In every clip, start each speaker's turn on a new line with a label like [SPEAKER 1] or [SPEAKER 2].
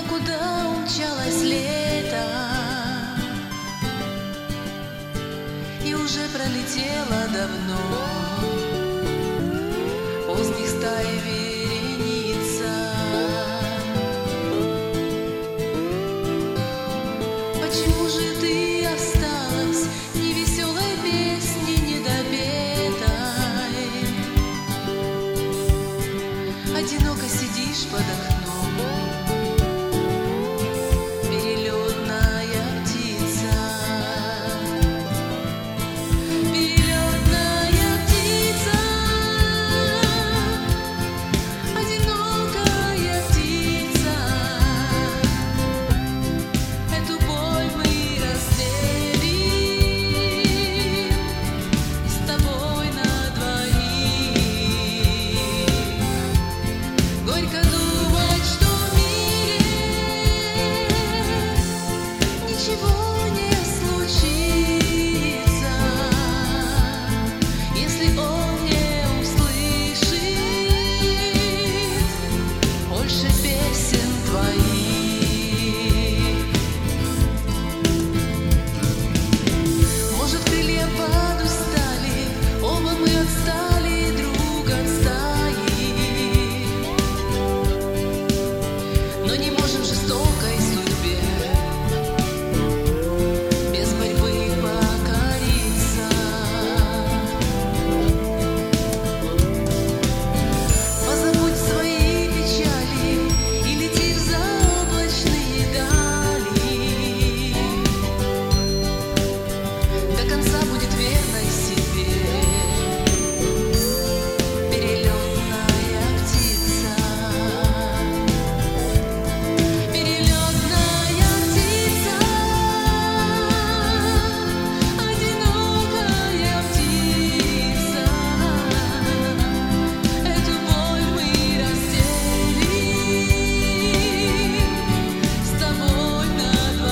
[SPEAKER 1] куда умчалось лето, и уже пролетело давно поздних стай вереница. Почему же ты осталась невеселой песней недопетой? Одиноко сидишь под окном, перелетная птица. Перелетная птица, одинокая птица. Эту боль мы разделим с тобой на двоих. Горько думать, что в мире ничего не случится, если он не услышит больше песен твоих. Может, крылья подустали, оба мы отстали друг от стаи, но не можем жестокой судьбе без борьбы покориться. Позабудь свои печали и лети в заоблачные дали. До конца будет верной себе перелетная птица. Перелетная птица, одинокая птица. Эту боль мы разделим с тобой на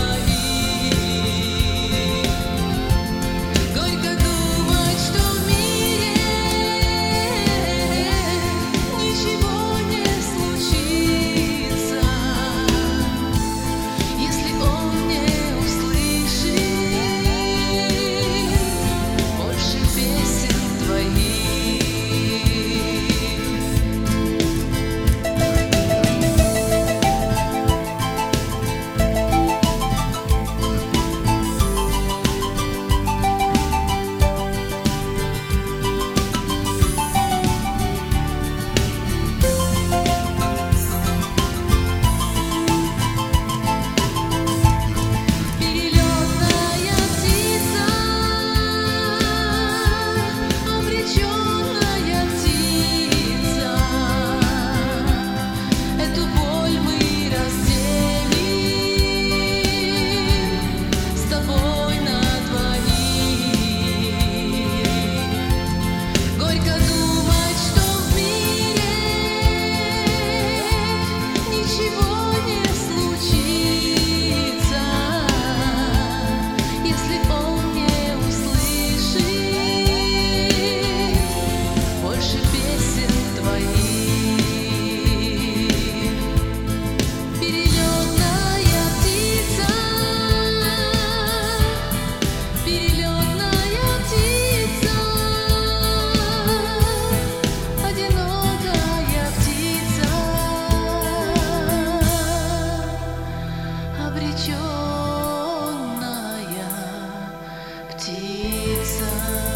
[SPEAKER 1] двоих. Горько думать, что в мире ничего не случится, если он не услышит больше песен твоих. Перелетная птица, обреченная птица. Эту боль мы разделим с тобой на двоих. Горько думать, что в мире ничего не случится, если он не услышит больше песен твоих. Перелетная птица, перелетная птица, одинокая птица, обреченная птица.